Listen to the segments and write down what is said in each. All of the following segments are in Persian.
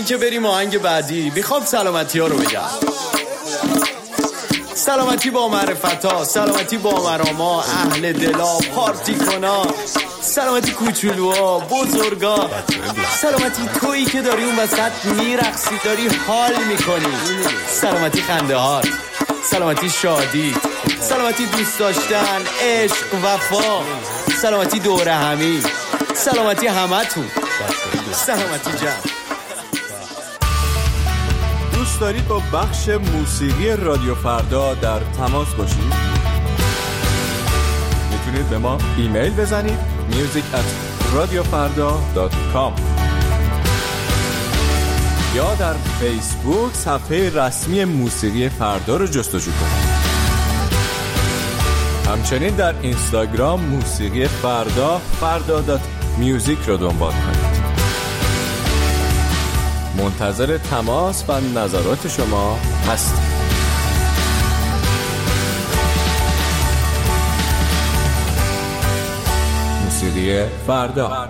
که بریم آهنگ بعدی، میخوام سلامتی ها رو بگم. سلامتی با معرفتا، سلامتی با مراما، اهل دلا، پارتی کنا، سلامتی کوچولوها، بزرگا، سلامتی تویی که داری اون وسط میرقصی، داری حال میکنی، سلامتی خنده هات، سلامتی شادی، سلامتی دوست داشتن، عشق، وفا، سلامتی دوره همی، سلامتی همتون، سلامتی جمع. دوست دارید با بخش موسیقی رادیو فردا در تماس باشید؟ میتونید به ما ایمیل بزنید music@radiofarda.com یا در فیسبوک صفحه رسمی موسیقی فردا رو جستجو کنید. همچنین در اینستاگرام موسیقی فردا.music رو دنبال کنید. منتظر تماس و نظرات شما هستیم. موسیقی فردا.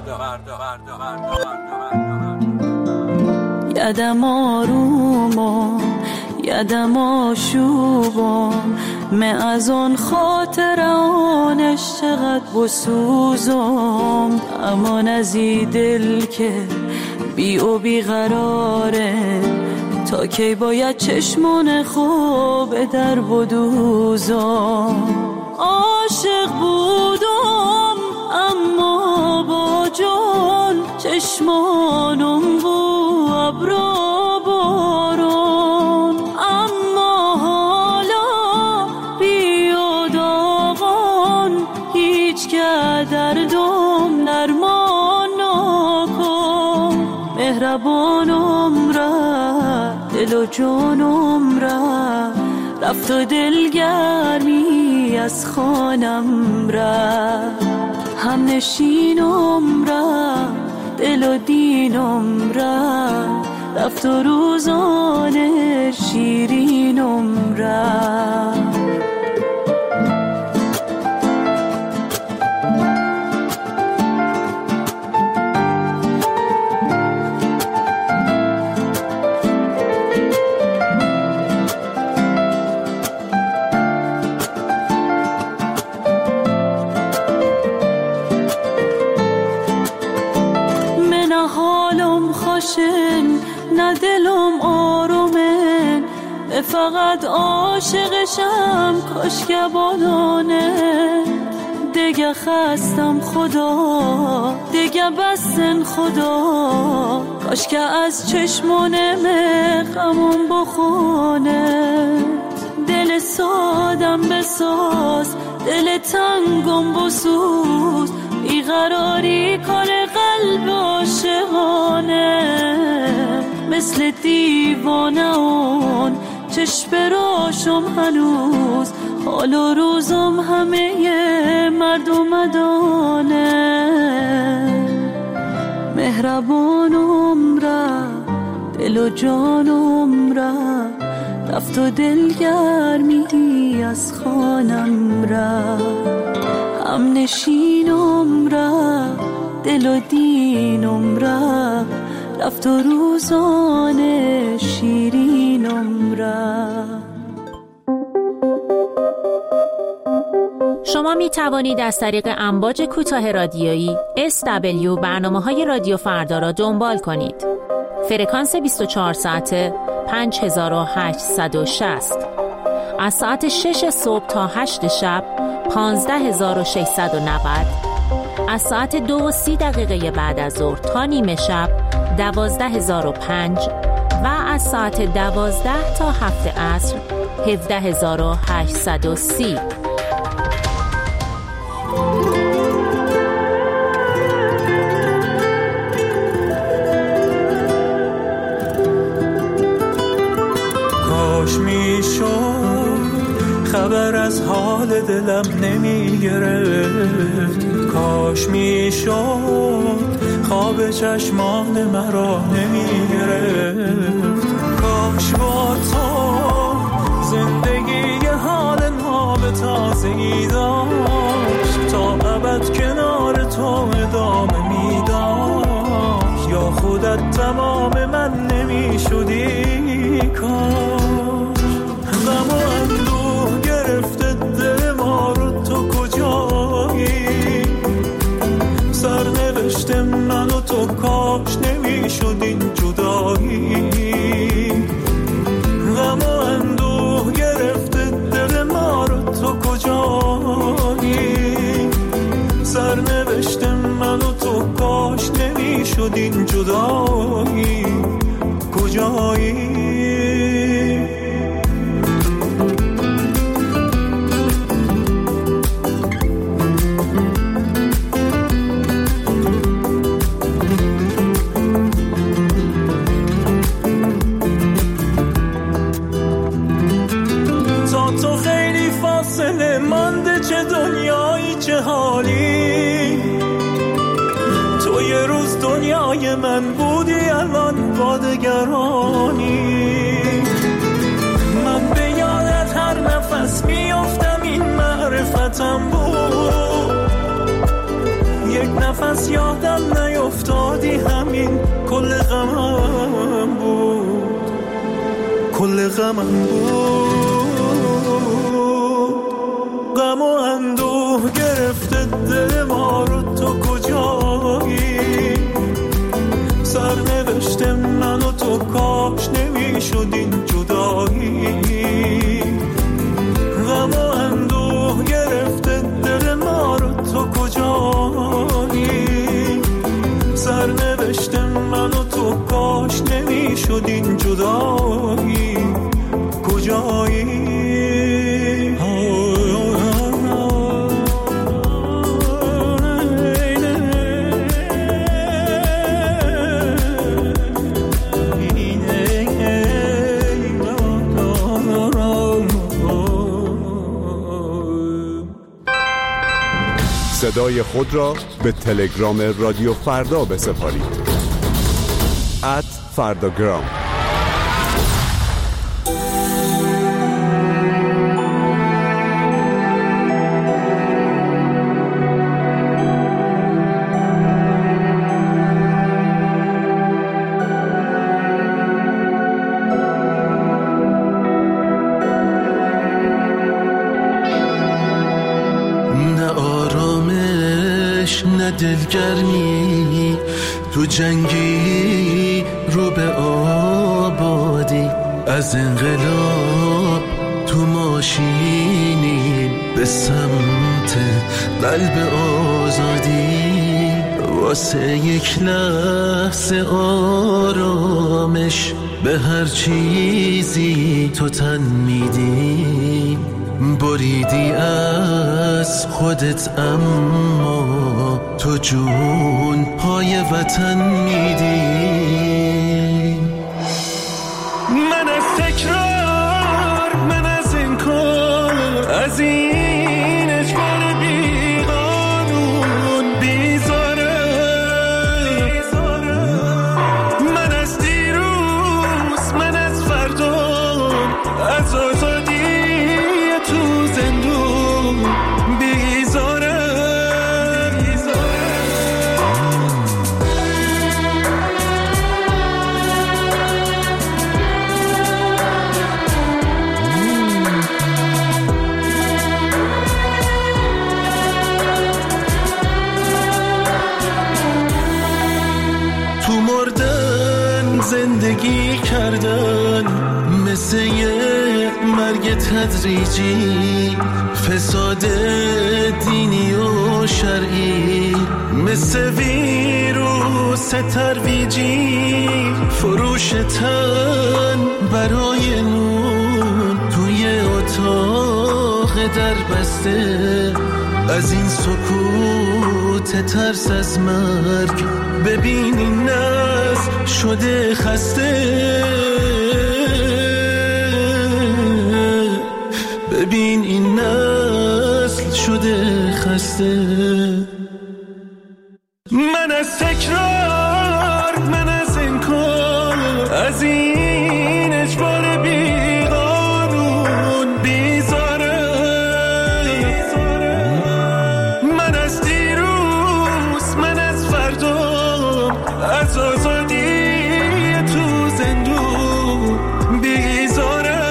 یدم آرومم، یدم آشوبم، من از اون خاطر آنش چقدر بسوزم، امان از این دل که بی و بی قراره، تا کی باید چشمان خوب در بدوزم. عاشق بودم اما با جان، چشمانم بو ابرا بارون، اما حالا بیاد آقان، هیچ که دردم درمان نکن. مهربانم را دل و جانم را، رفت و دلگرمی از خانم را، هم نشینم را دل و دینم را، رفت و روزان شیرینم را. نه دلم آرومه، فقط عاشقشم، کاش که بالانه. دیگه خستم خدا، دیگه بستن خدا، کاش که از چشمانم غمم بخونه. دل سادم بساز، دل تنگم بسوز، بیقراری کنه قلب عاشقانه. مثل دیوانه اون چشم راشم هنوز، حال و روزم همه مردمدانه. مهربانم را دل و جانم را، رفت و دلگرمی از خانم را، هم نشینم را دل و دینم را، رفت و روزان شیرینم را. شما می توانید از طریق امواج کوتاه رادیویی SW برنامه‌های رادیو فردا را دنبال کنید. فرکانس 24 ساعته 5860. از ساعت 6 صبح تا 8 شب 15690. از ساعت 2:30 بعد از ظهر تا نیمه شب 12005 و از ساعت 12 تا 7 عصر 17830. کاش میشد خبر از حال دلم نمیگرفت، کاش میشد خواب چشمان مرا نمیگرفت، کاش با تو زندگی حال ناب تازه‌ای داشت، تا ابد کنار تو ادامه میداشت، یا خودت تمام من نمی شد این جدایی کجایی؟ تا تو خیلی فاصله مانده، چه دنیایی چه حالی. تو یه روز دنیای من بودی، الان با دگرانی. من به یادت هر نفس میافتم، این معرفتم بود. یک نفس یادم نیفتادی، همین کل غمم بود، کل غمم بود. غم و اندوه گرفته دل ما رو، تو کجایی؟ سرنوشت من و تو کاش نمیشد این جدایی. غم و اندوه گرفته دل ما رو، تو کجایی؟ سرنوشت من و تو کاش نمیشد این جدایی کجایی؟ صدای خود را به تلگرام رادیو فردا بسپارید. @فرداگرام. دلگرمی تو جنگی رو به آبادی، از انقلاب تو ماشینی به سمت قلب آزادی. واسه یک لحظه آرامش به هر چیزی تو تن میدی. بریدی از خودت اما تو جون پای وطن میدی. من از تکرار، من از انکار، از این اجبار بی قانون بیزارم. من از دیروز، من از فردا، از آزادی تو زندون بیزارم. تو مردن زندگی کردن مثل یه مرگ تدریجی، فساد دینی و شرعی مثل ویروس ترویجی. فروش تن برای نون توی اتاق در بسته، از این سکوت ترس از مرگ ببین این نسل شده خسته. ببین این نسل شده خسته. من از تکرار، من از انکار، از این اجبار بی قانون بیزارم. من از دیروز، من از فردا، از آزادی تو زندون بیزارم.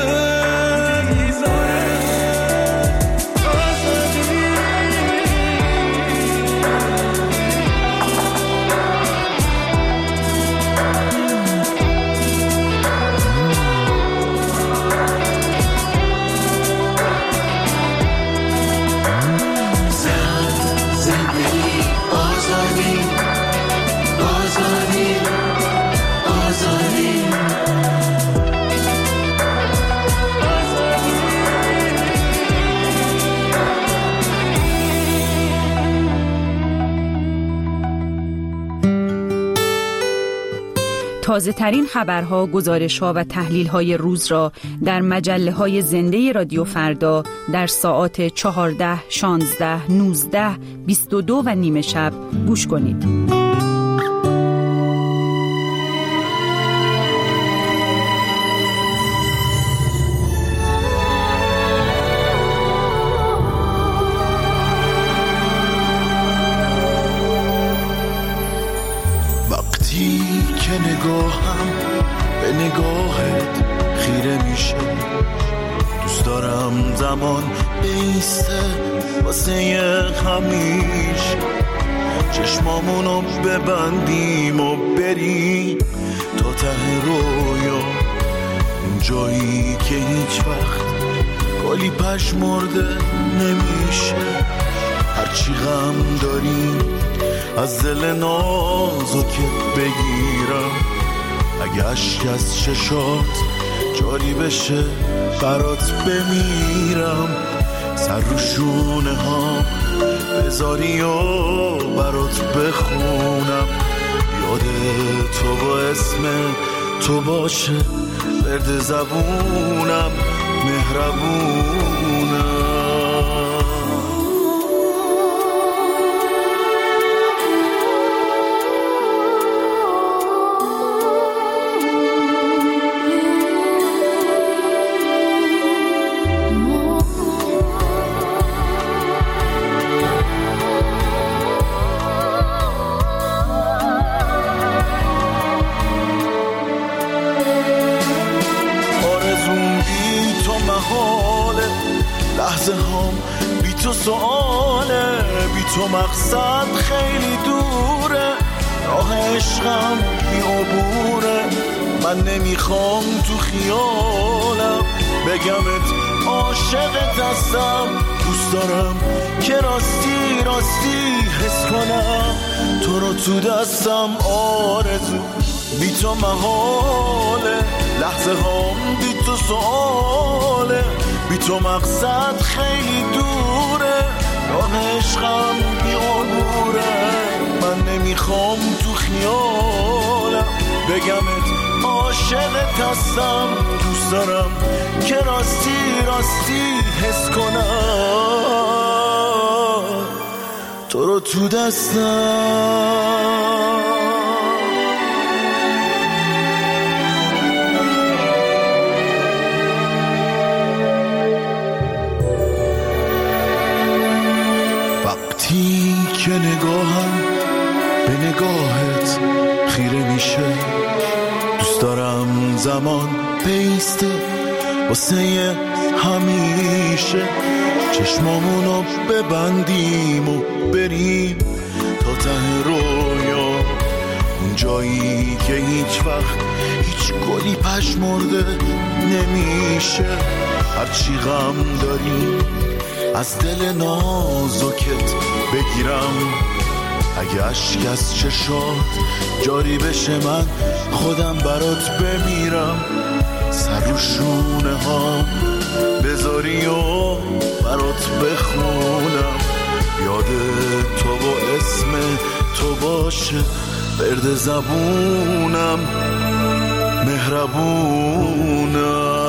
تازه ترین خبرها، گزارش‌ها و تحلیل‌های روز را در مجله‌های زنده رادیو فردا در ساعات 14، 16، 19، 22 و نیم شب گوش کنید. که نگاهم به نگاهت خیره میشه، دوست دارم زمان بیسته واسه همیشه، چشمامونو ببندیم و بریم تا ته رویا، اون جایی که هیچ وقت گلی پشمرده نمیشه، هرچی غم داریم از دل نازکت بگیرم، اگه اشک از چشات جاری بشه برات بمیرم، سر رو شونه ها بذاری و برات بخونم، یاد تو با اسم تو باشه ورد زبونم، مهربونم. لحظه هم بی تو سؤاله، بی تو مقصد خیلی دوره، راه عشقم بی عبوره، من نمیخوام تو خیالم بگمت عاشقت هستم، دوست دارم که راستی راستی حس کنم تو رو تو دستم، آرزو بی تو محاله، لحظه هم بی تو سؤاله، بی تو مقصد خیلی دوره، راه عشقم بی عبوره، من نمیخوام تو خیالم بگمت عاشقت هستم، دوست دارم که راستی راستی حس کنم تو رو تو دستم. که نگاهم به نگاهت خیره میشه، دوست دارم زمان بیسته واسه همیشه، چشمامونو ببندیم و بریم تا ته رویا، اون جایی که هیچ وقت هیچ گلی پشمرده نمیشه، هرچی غم داریم از دل نازکت بگیرم، اگه اشک از چشات جاری بشه من خودم برات بمیرم، سر رو شونه ها بذاری و برات بخونم، یاد تو با اسم تو باشه ورد زبونم، مهربونم.